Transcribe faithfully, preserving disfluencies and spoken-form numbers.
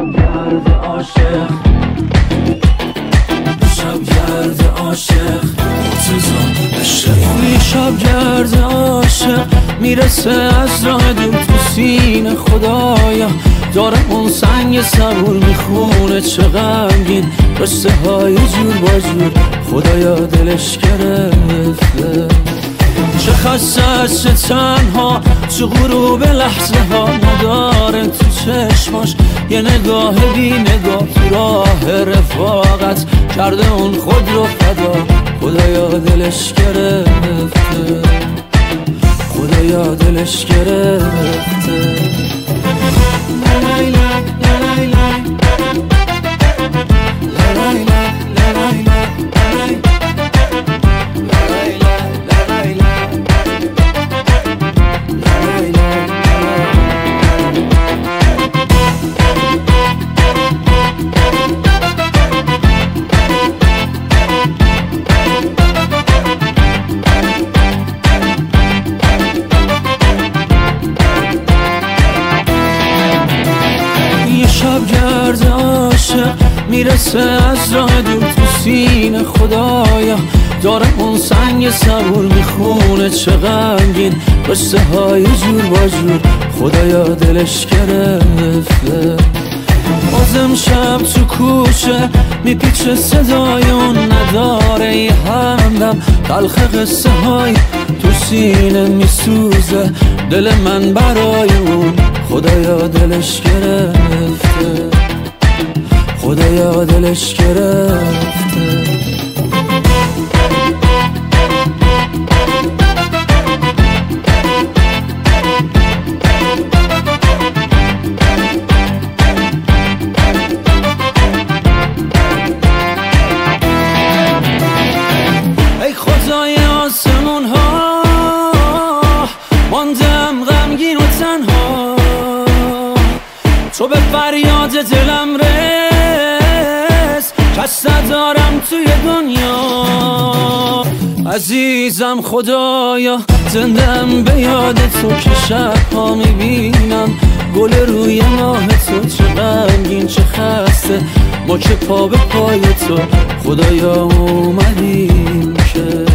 شبگرد عاشق، شبگرد عاشق مرتضی اشرفی. شبگرد عاشق میرسه از راه دور تو سینه خدایا، داره اون سنگ صبور میخونه چه غمگین قصه های جور با جور خدایا دلش گرفته. چه خسته است چه تنها تو غروب لحظه ها نداره تو چشماش یه نگاه بی نگاه تو راه رفاقت کرده اون خود رو فدا خدایا دلش گرفته، خدایا دلش گرفته. شبگرد عاشق میرسه از راه دور تو سینه خدایا، داره اون سنگ صبور میخونه چه غمگین قصه های جور با جور خدایا دلش گرفته. بازم شب تو کوچه میپیچه صدای اون نداره یه همدم تلخ قصه های تو سینه میسوزه دل من برای اون خدایا دلش گرفته، خدایا دلش گرفته. ای خدای آسمون ها ماندم غمگین و تنها، تو به فریاد دلم رس کس ندارم توی دنیا. عزیزم خدایا زندم به یاد تو که شبها میبینم گل روی ماه تو چه غمگین چه خسته ما که پا به پای تو خدایا اومدیم که